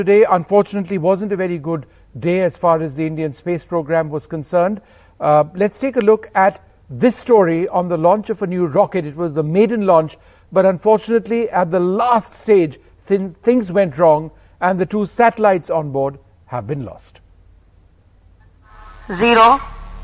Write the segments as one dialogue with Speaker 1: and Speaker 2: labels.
Speaker 1: Today, unfortunately, wasn't a very good day as far as the Indian space program was concerned. Let's take a look at this story on the launch of a new rocket. It was the maiden launch, but unfortunately, at the last stage, things went wrong, and the two satellites on board have been lost.
Speaker 2: 0.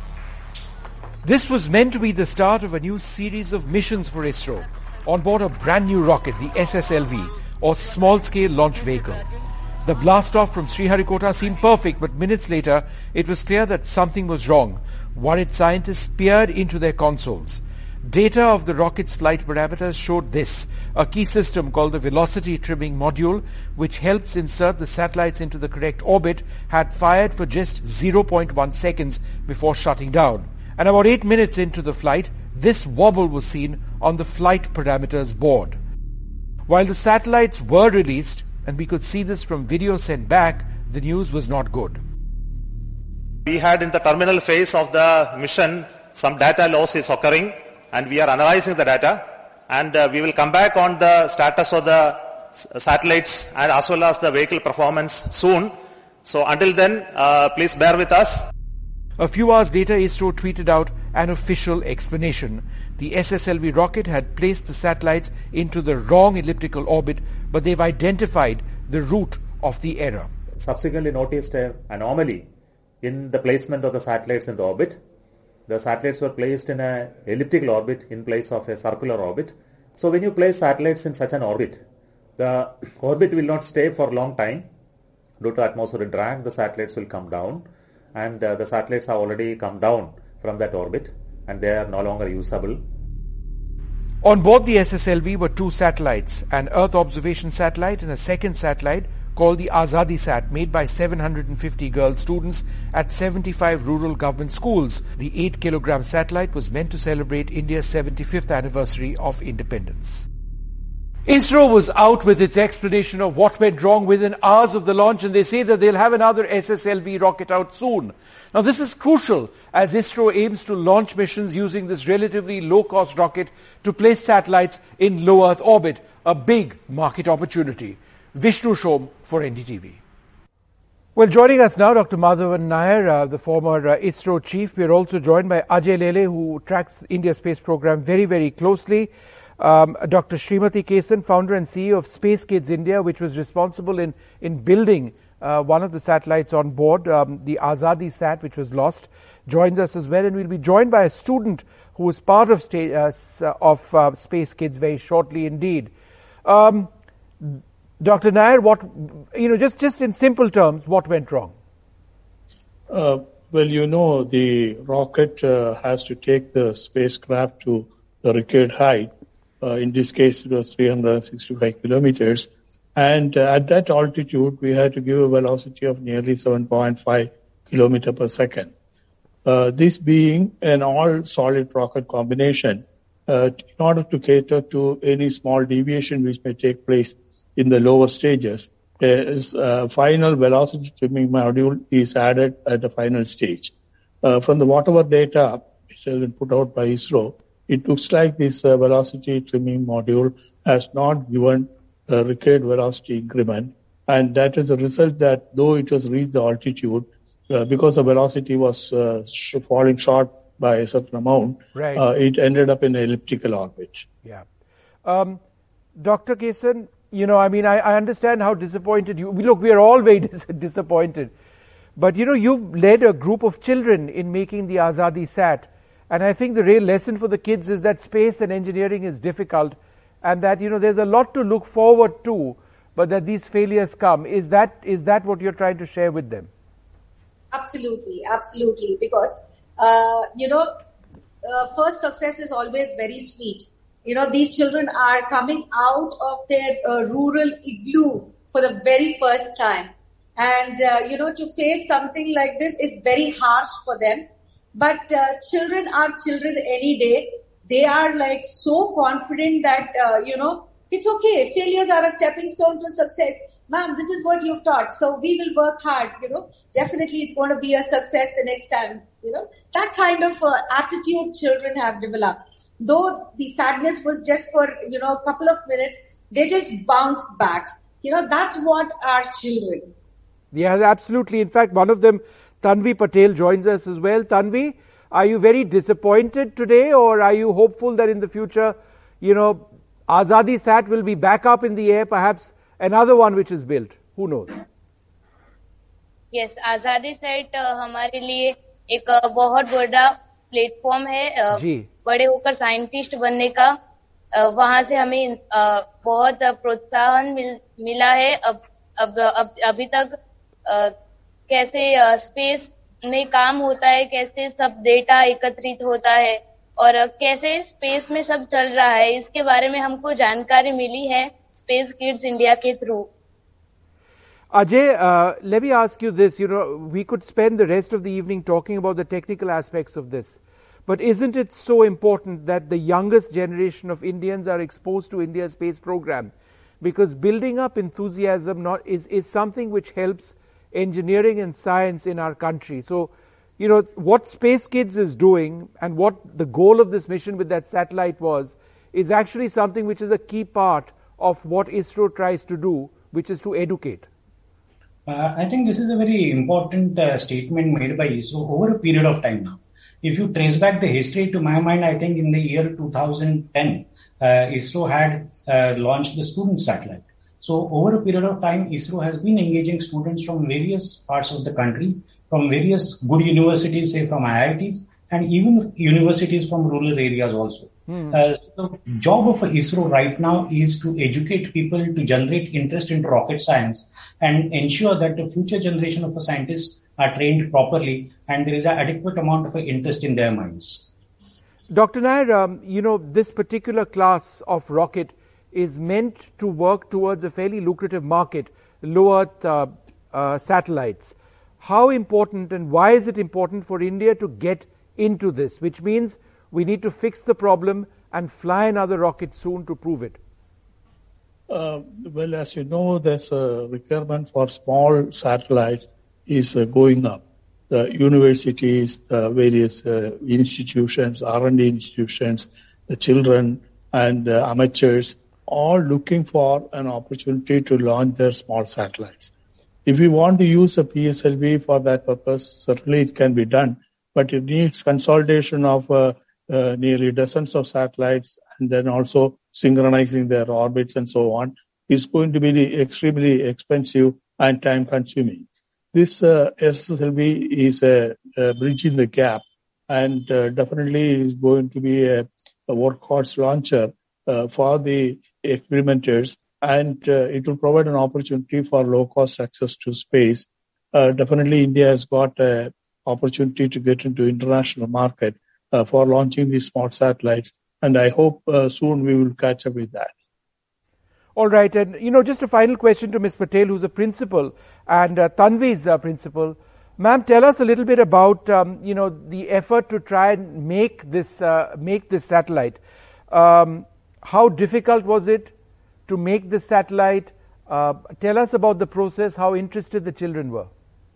Speaker 1: This was meant to be the start of a new series of missions for ISRO on board a brand new rocket, the SSLV, or Small-Scale Launch Vehicle. The blast-off from Sriharikota seemed perfect, but minutes later, it was clear that something was wrong. Worried scientists peered into their consoles. Data of the rocket's flight parameters showed this: a key system called the Velocity Trimming Module, which helps insert the satellites into the correct orbit, had fired for just 0.1 seconds before shutting down. And about 8 minutes into the flight, this wobble was seen on the flight parameters board. While the satellites were released, and we could see this from video sent back, the news was not good.
Speaker 3: We had in the terminal phase of the mission, some data loss is occurring, and we are analyzing the data, and we will come back on the status of the satellites and as well as the vehicle performance soon. So until then, please bear with us.
Speaker 1: A few hours later, ISRO tweeted out an official explanation. The SSLV rocket had placed the satellites into the wrong elliptical orbit, but they've identified the root of the error.
Speaker 4: Subsequently noticed an anomaly in the placement of the satellites in the orbit. The satellites were placed in an elliptical orbit in place of a circular orbit. So when you place satellites in such an orbit, the orbit will not stay for a long time. Due to atmospheric drag, the satellites will come down, and the satellites have already come down from that orbit, and they are no longer usable.
Speaker 1: On board the SSLV were two satellites, an Earth observation satellite and a second satellite called the Azadi-Sat, made by 750 girl students at 75 rural government schools. The 8-kilogram satellite was meant to celebrate India's 75th anniversary of independence. ISRO was out with its explanation of what went wrong within hours of the launch, and they say that they'll have another SSLV rocket out soon. Now, this is crucial as ISRO aims to launch missions using this relatively low-cost rocket to place satellites in low Earth orbit, a big market opportunity. Vishnu Shom for NDTV. Well, joining us now, Dr. Madhavan Nair, the former ISRO chief. We are also joined by Ajay Lele, who tracks India space program very, very closely. Dr. Srimati Kesan, founder and CEO of Space Kids India, which was responsible in building one of the satellites on board, the Azadi-Sat, which was lost, joins us as well. And we'll be joined by a student who was part of Space Kids very shortly indeed. Dr. Nair, just in simple terms, what went wrong?
Speaker 5: Well, the rocket has to take the spacecraft to the required height. In this case, it was 365 kilometers. And at that altitude, we had to give a velocity of nearly 7.5 kilometers per second. This being an all-solid rocket combination, in order to cater to any small deviation which may take place in the lower stages, a final velocity trimming module is added at the final stage. From the whatever data which has been put out by ISRO, it looks like this velocity trimming module has not given a required velocity increment, and that is a result that though it has reached the altitude, because the velocity was falling short by a certain amount,
Speaker 1: right.
Speaker 5: It ended up in an elliptical orbit.
Speaker 1: Yeah. Dr. Kesan, I understand how disappointed you... Look, we are all very disappointed. But, you've led a group of children in making the Azadi-Sat. And I think the real lesson for the kids is that space and engineering is difficult, and that, there's a lot to look forward to, but that these failures come. Is that what you're trying to share with them?
Speaker 6: Absolutely. Because, first success is always very sweet. These children are coming out of their rural igloo for the very first time. And, to face something like this is very harsh for them. But children are children any day. They are so confident that, it's okay. Failures are a stepping stone to success. Ma'am, this is what you've taught. So we will work hard, Definitely it's going to be a success the next time, That kind of attitude children have developed. Though the sadness was just for, a couple of minutes, they just bounced back. That's what our children.
Speaker 1: Yeah, absolutely. In fact, one of them, Tanvi Patel, joins us as well. Tanvi, are you very disappointed today, or are you hopeful that in the future, Azadi Sat will be back up in the air, perhaps another one which is built? Who knows?
Speaker 2: Yes, Azadi Sat हमारे लिए एक बहुत बड़ा platform है बड़े होकर scientist बनने का. वहां से हमें बहुत प्रोत्साहन मिला है. अभी तक कैसे स्पेस में काम होता है, कैसे सब डेटा एकत्रित होता है और कैसे स्पेस में सब चल रहा है, इसके बारे में हमको जानकारी मिली है स्पेस किड्स इंडिया के through.
Speaker 1: Ajay, let me ask you this. We could spend the rest of the evening talking about the technical aspects of this. But isn't it so important that the youngest generation of Indians are exposed to India's space program? Because building up enthusiasm is something which helps engineering and science in our country. So, what Space Kids is doing and what the goal of this mission with that satellite was is actually something which is a key part of what ISRO tries to do, which is to educate.
Speaker 7: I think this is a very important statement made by ISRO over a period of time now. If you trace back the history, to my mind, I think in the year 2010, ISRO had launched the student satellite. So over a period of time, ISRO has been engaging students from various parts of the country, from various good universities, say from IITs, and even universities from rural areas also. So the job of ISRO right now is to educate people, to generate interest in rocket science, and ensure that the future generation of scientists are trained properly and there is an adequate amount of interest in their minds.
Speaker 1: Dr. Nair, this particular class of rocket is meant to work towards a fairly lucrative market, low Earth satellites. How important and why is it important for India to get into this, which means we need to fix the problem and fly another rocket soon to prove it?
Speaker 5: Well, as you know, there's a requirement for small satellites is going up. The universities, the various institutions, R&D institutions, the children and amateurs, all looking for an opportunity to launch their small satellites. If we want to use a PSLV for that purpose, certainly it can be done, but it needs consolidation of nearly dozens of satellites and then also synchronizing their orbits and so on. It's going to be extremely expensive and time consuming. This SSLV is a bridge in the gap and definitely is going to be a workhorse launcher for the experimenters, and it will provide an opportunity for low-cost access to space. Definitely India has got an opportunity to get into international market for launching these small satellites, and I hope soon we will catch up with that.
Speaker 1: All right, and just a final question to Ms. Patel, who's a principal, and Tanvi's principal. Ma'am, tell us a little bit about the effort to try and make this satellite. How difficult was it to make this satellite? Tell us about the process, how interested the children were.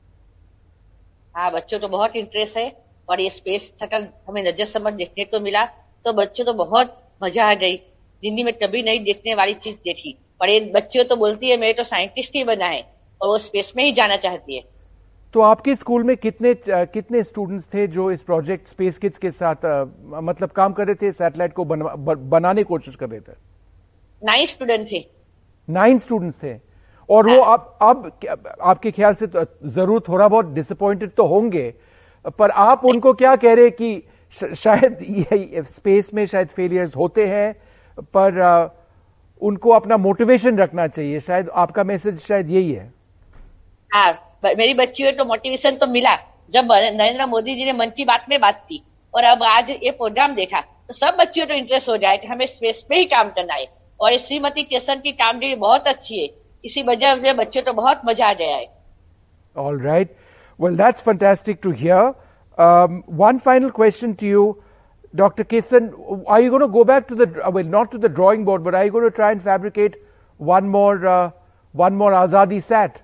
Speaker 8: हाँ, बच्चों तो बहुत interest है और ये space shuttle हमें नजर समझ देखने को मिला तो बच्चों तो बहुत मजा आ गई. जिंदगी में कभी नहीं देखने वाली चीज देखी. और ये बच्चे तो बोलती है मेरे तो साइंटिस्ट ही बना है और वो स्पेस में ही जाना चाहती है.
Speaker 1: तो आपके स्कूल में कितने स्टूडेंट्स थे जो इस प्रोजेक्ट स्पेस किड्स के साथ मतलब काम कर रहे थे, सैटेलाइट को बनाने की कोशिश कर रहे थे?
Speaker 8: 9 स्टूडेंट थे.
Speaker 1: 9 स्टूडेंट्स थे. और वो अब आपके ख्याल से तो जरूर थोड़ा बहुत डिसअपॉइंटेड तो होंगे, पर आप उनको क्या कह रहे कि शायद ये स्पेस में शायद फेलियर्स होते हैं, पर उनको अपना मोटिवेशन रखना चाहिए. शायद आपका मैसेज शायद यही है.
Speaker 8: हाँ, मेरी बच्चियों को मोटिवेशन तो मिला जब नरेंद्र मोदी जी ने मन की बात में बात की और अब आज ये प्रोग्राम देखा तो सब बच्चियों को इंटरेस्ट हो जाए कि हमें स्पेस पे ही काम करना है. और श्रीमती केसन की कामगिरी बहुत अच्छी है, इसी वजह से बच्चों को बहुत मजा आ गया है.
Speaker 1: All right. Well, that's fantastic to hear. One final question to you, Dr. Kesan. Are you going to go back to not to the drawing board, but are you going to try and fabricate one more Azadi Sat?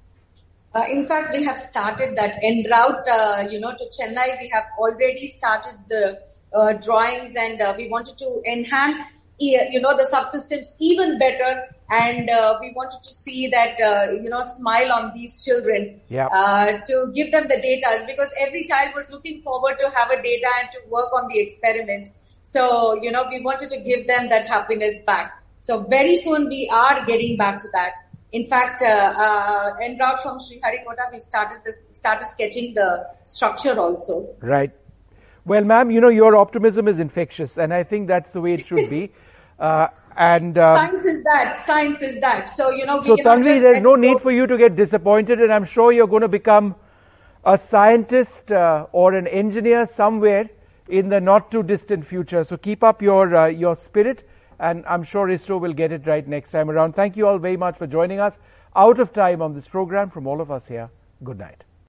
Speaker 6: In fact, we have started that en route, to Chennai. We have already started the drawings, and we wanted to enhance, the subsystems even better And we wanted to see that, smile on these children, to give them the data, because every child was looking forward to have a data and to work on the experiments. So, we wanted to give them that happiness back. So very soon we are getting back to that. In fact, en route from Sriharikota, we started sketching the structure also.
Speaker 1: Right. Well, ma'am, your optimism is infectious, and I think that's the way it should be.
Speaker 6: Science is that. So,
Speaker 1: So, Tanvi, there's no need for you to get disappointed, and I'm sure you're going to become a scientist or an engineer somewhere in the not too distant future. So keep up your spirit, and I'm sure ISRO will get it right next time around. Thank you all very much for joining us. Out of time on this program from all of us here. Good night.